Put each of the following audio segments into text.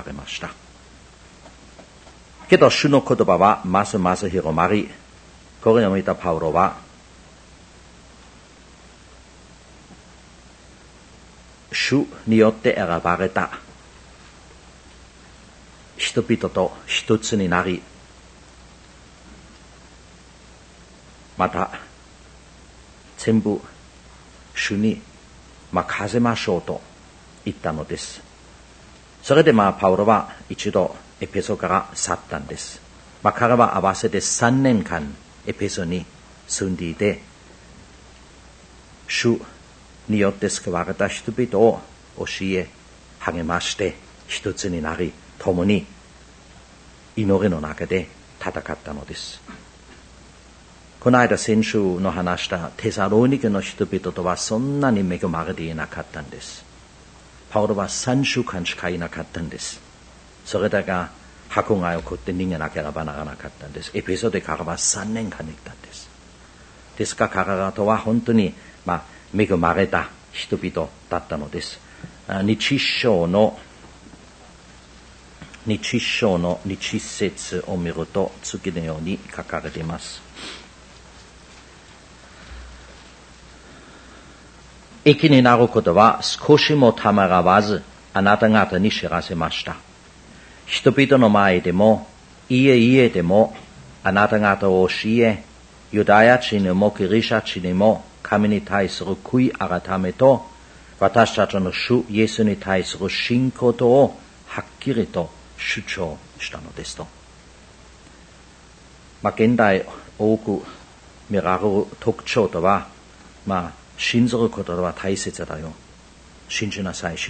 れました。けど主の言葉はますます広まり、これを見たパウロは主によって選ばれた人々と一つになり、また全部主に任せましょうと言ったのです。それでパウロは一度エペソから去ったんです。彼は合わせて3年間エペソに住んでいて、主によって救われた人々を教え励まして一つになり、共に祈りの中で戦ったのです。この間先週の話したテサロニケの人々とはそんなに恵まれていなかったんです。パウロは3週間しかいなかったんです。それだけ迫害を食って逃げなければならなかったんです。エペソで彼は3年間行ったんです。ですから彼らとは本当に恵まれた人々だったのです。日章の日節を見ると次のように書かれています。益になることは少しもためらわずあなた方に知らせました。人々の前でも家々でもあなた方を教え、ユダヤ地にもギリシャ地にも神に対する悔い改めと私たちの主イエスに対する信仰とをはっきりと主張したのですと。現代多く見られる特徴とは、信ずることは大切だよ。信じなさい。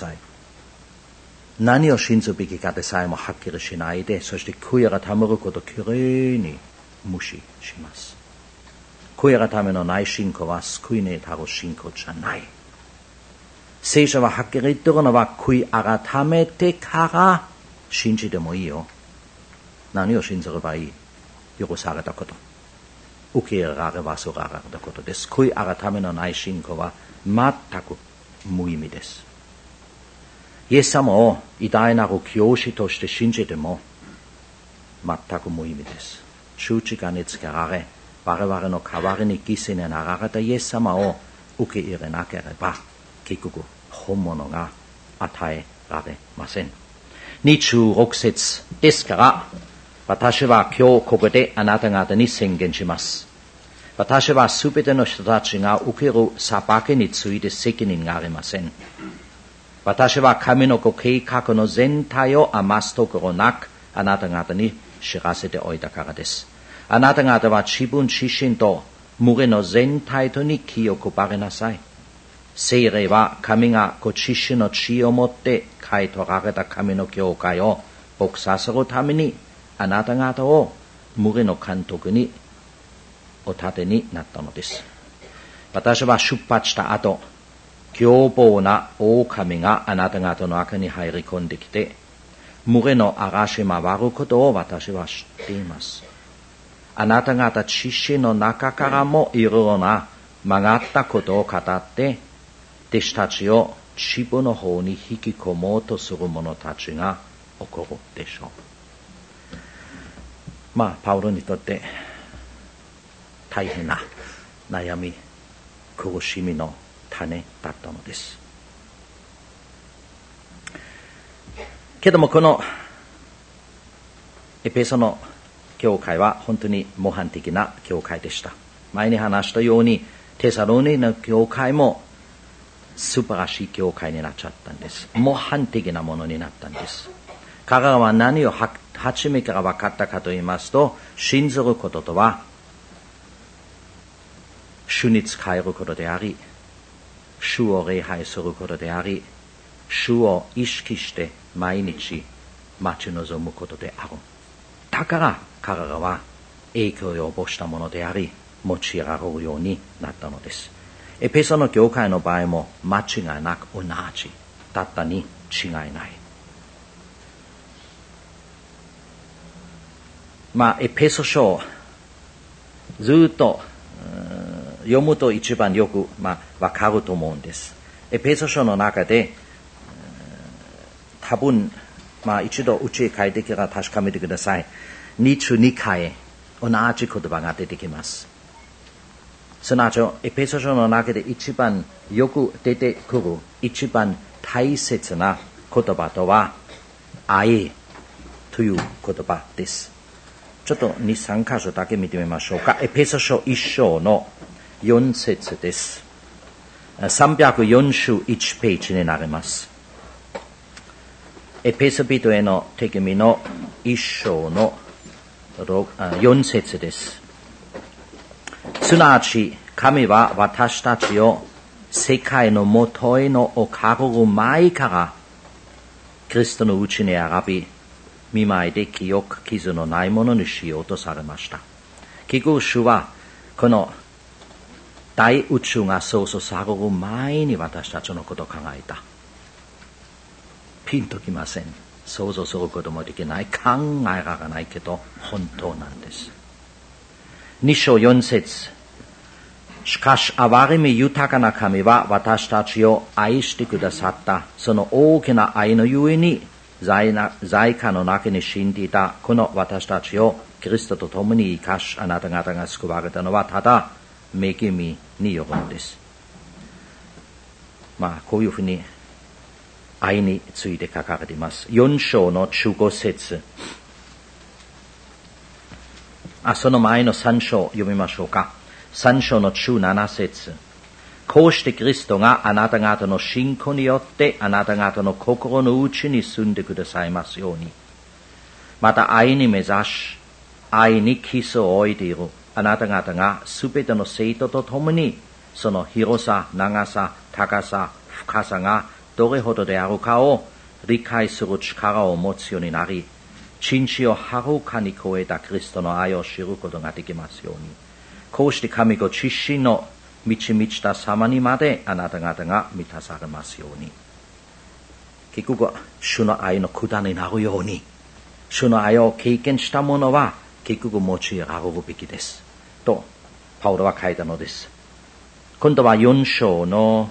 何を信ずべきかでさえもはっきりしないで、そして悔い改めることをきれいに無視します。悔い改めのない信仰は救いに至る信仰じゃない。聖書ははっきり言ってるのは、悔い改めてから信じてもいいよ。何を信ずればいい？許されたこと。受け入れられ忘れられたことです。悔い改めのない信仰は全く無意味です。イエス様を偉大なる教師として信じても全く無意味です。十字架につけられ、我々の代わりに犠牲になられたイエス様を受け入れなければ、結局本物が与えられません。26節ですから、私は今日ここであなた方に宣言します。私はすべての人たちが受ける裁きについて責任がありません。私は神のご計画の全体を余すところなくあなた方に知らせておいたからです。あなた方は自分自身と群れの全体とに気を配りなさい。聖霊は神がご自身の血をもって買い取られた神の教会を牧させるためにあなた方を群れの監督にお立てになったのです。私は出発した後、凶暴な狼があなた方の中に入り込んできて、群れの荒し回ることを私は知っています。あなた方自身の中からもいろいろな曲がったことを語って、弟子たちを自分の方に引き込もうとする者たちが起こるでしょう。パウロにとって大変な悩み、苦しみの種だったのです。けどもこのエペソの教会は本当に模範的な教会でした。前に話したようにテサロニケの教会も素晴らしい教会になっちゃったんです。模範的なものになったんです。彼らは何を初めから分かったかと言いますと、信ずることとは主に仕えることであり、主を礼拝することであり、主を意識して毎日待ち望むことである。だから彼らは影響を及ぼしたものであり、用いられるようになったのです。エペソの教会の場合も間違いなく同じだったに違いない。エペソ書ずっと読むと一番よくわかると思うんです。エペソ書の中で多分一度うちへ帰ってきたら確かめてください。22回同じ言葉が出てきます。すなわちエペソ書の中で一番よく出てくる一番大切な言葉とは愛という言葉です。ちょっと 2,3 箇所だけ見てみましょうか。エペソ書1章の4節です。341ページになります。エペソビトへの手紙の1章の4節です。すなわち神は私たちを世界の元への置かれる前からキリストのうちに選び、見舞いで記憶傷のないものにしようとされました。結局主はこの大宇宙が創造される前に私たちのことを考えた。ピンときません。想像することもできない。考えられないけど本当なんです。2章4節。しかし憐れみ豊かな神は私たちを愛してくださった。その大きな愛のゆえに罪禍の中に死んでいたこの私たちをキリストと共に生かし、あなた方が救われたのはただ恵みによるんです。こういうふうに愛について書かれています。4章の15節。その前の3章読みましょうか。3章の17節。こうしてキリストがあなた方の信仰によってあなた方の心の内に住んでくださいますように。また愛に目指し、愛に基礎を置いているあなた方がすべての生徒とともに、その広さ、長さ、高さ、深さがどれほどであるかを理解する力を持つようになり、真摯をはるかに超えたキリストの愛を知ることができますように。こうして神ご自身の満ち満ちた様にまであなた方が満たされますように。結局は主の愛の管になるように、主の愛を経験した者は結局用いられるべきですとパウロは書いたのです。今度は4章の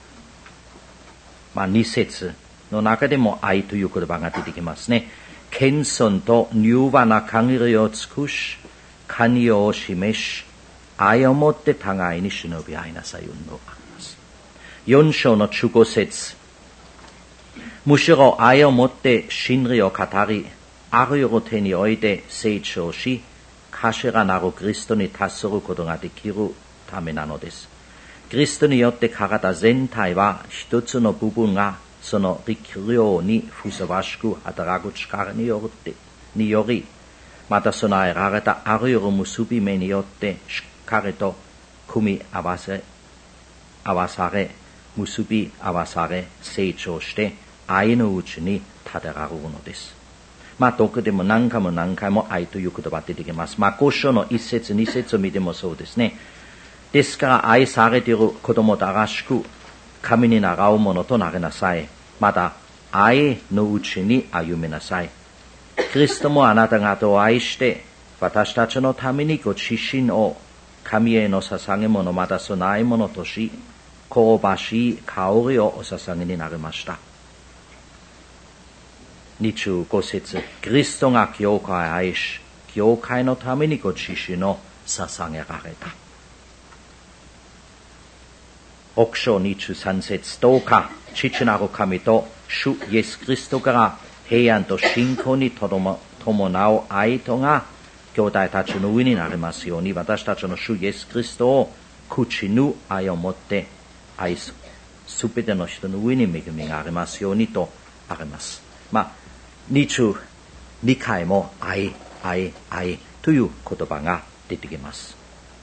2節の中でも愛という言葉が出てきますね。謙遜と柔和な限りを尽くし、寛容を示し、愛をもって互いに忍び合いなさい運動があります。4章の15節。むしろ愛をもって真理を語り、あらゆる手において成長し、頭なるキリストに達することができるためなのです。キリストによって体全体は一つの部分がその力量にふさわしく働く力により、また備えられたあらゆる結び目によってしっかりと組み合わされ、結び合わされ、成長して愛のうちに立てられるのです。どこでも何回も愛という言葉が出てきます。5章の1節2節を見てもそうですね。ですから愛されている子供らしく神に習うものとなりなさい。また愛のうちに歩みなさい。キリストもあなた方を愛して私たちのためにご自身を神への捧げ物また供え物とし、香ばしい香りをお捧げになりました。25節。キリストが教会を愛し、教会のためにご自身を捧げられた。6章23節。どうか父なる神と主イエスキリストから平安と信仰に伴う愛とが兄弟たちの上になりますように、私たちの主イエスキリストを朽ちぬ愛をもって愛すすべての人の上に恵みがありますようにとあります。22回も愛という言葉が出てきます。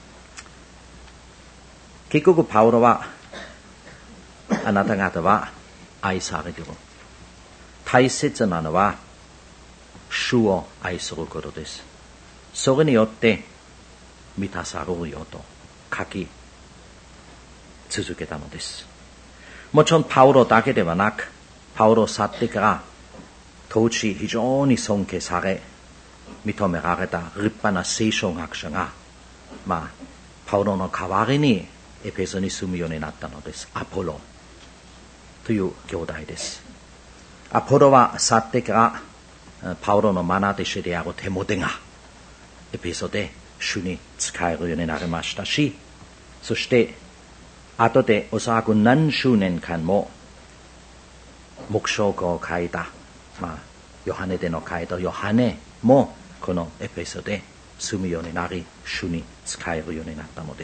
結局パウロはあなた方は愛されている。大切なのは主を愛することです。それによって満たされるよと書き続けたのです。もちろんパウロだけではなく、パウロ去ってから当時非常に尊敬され認められた立派な聖書学者が、パウロの代わりにエペソに住むようになったのです。アポロという兄弟です。 アポロは去ってからパウロの愛弟子であるテモテがエペソで主に仕えるようになりましたし、そして後でおそらく何十年間も黙示録を書いた、ヨハネでの書いたヨハネもこのエペソで住むようになり、主に仕えるようになったのです。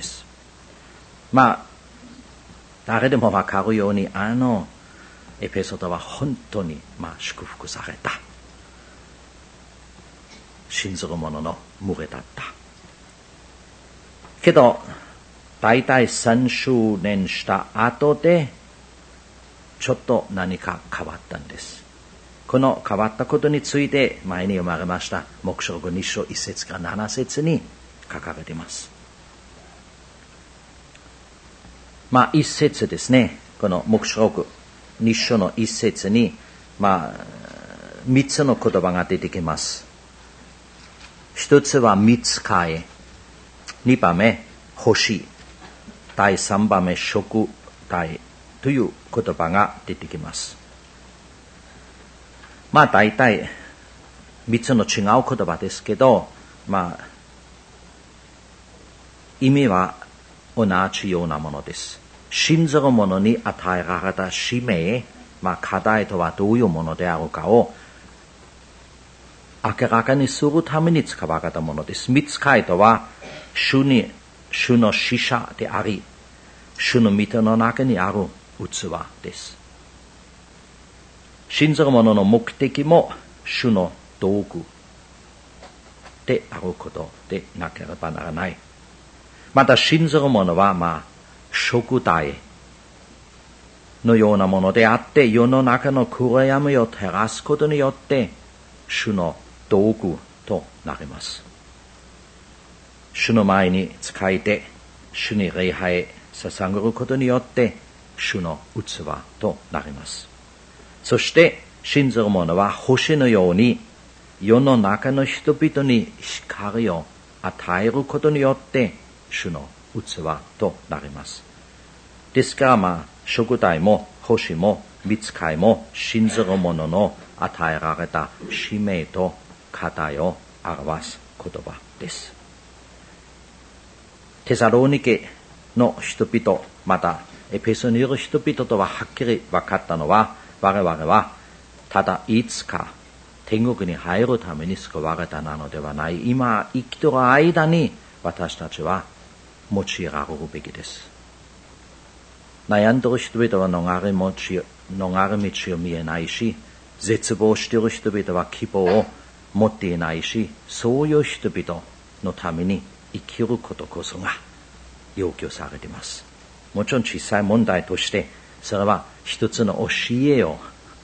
誰でもわかるようにエペソでは本当に祝福された信ずる者の群れだった。けど大体30年した後でちょっと何か変わったんです。この変わったことについて前に読まれました黙示録2章1節から7節に書かれています。1節ですね。この黙示録2章の1節に3つの言葉が出てきます。一つは御使い、2番目星、第3番目食体という言葉が出てきます。大体3つの違う言葉ですけど、意味は同じようなものです。信ずる者に与えられた使命、課題とはどういうものであるかを明らかにするために使われたものです。御使いとは主の使者であり、主の御手の中にある器です。信ずる者の目的も主の道具であることでなければならない。また信ずる者は食材のようなものであって、世の中の暗闇を照らすことによって主の道具となります。主の前に仕えて主に礼拝捧げることによって主の器となります。そして信ずる者は星のように世の中の人々に光を与えることによって主の器となります。ですから食材も星も御使いも信ずる者の与えられた使命と課題を表す言葉です。テサロニケの人々、またエペソにいる人々とははっきり分かったのは、我々はただいつか天国に入るために救われたなのではない。今生きている間に私たちは用いられるべきです。悩んでいる人々は逃れ道を見えないし、絶望している人々は希望を持っていないし、そういう人々のために生きることこそが要求されています。もちろん小さい問題として、それは一つの教えを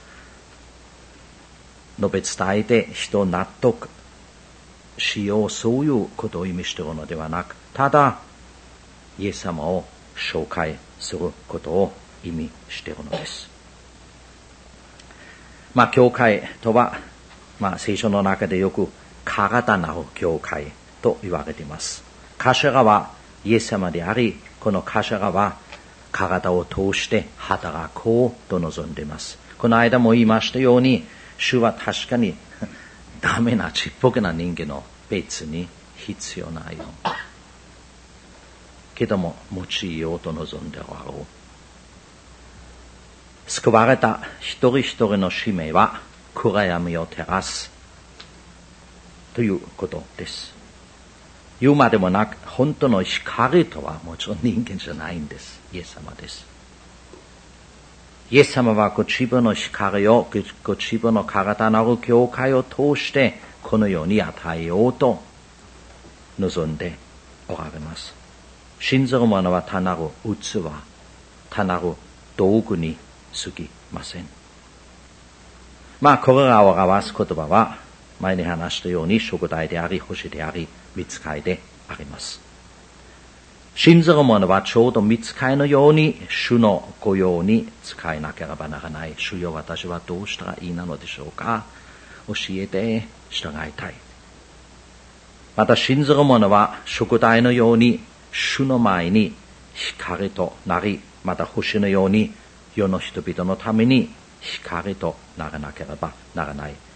述べ伝えて人を納得しよう、そういうことを意味しているのではなく、ただイエス様を紹介することを意味しているのです。教会とは、聖書の中でよく体なる教会と言われています。頭はイエス様であり、この頭は体を通して働こうと望んでいます。この間も言いましたように、主は確かにダメなちっぽけな人間の別に必要ないよ。けども用いようと望んでおられる。救われた一人一人の使命は暗闇を照らすということです。言うまでもなく、本当の光とはもちろん人間じゃないんです。イエス様です。イエス様はご自分の光をご自分の体なる教会を通してこの世に与えようと望んでおられます。信ずる者は単なる器、単なる道具に過ぎません。これらを表す言葉は前に話したように食材であり、星であり、御使いであります。信ずる者はちょうど御使いのように主の御用に使えなければならない。主よ、私はどうしたらいいなのでしょうか。教えて従いたい。また信ずる者は食材のように主の前に光となり、また星のように世の人々のために光とならなければならない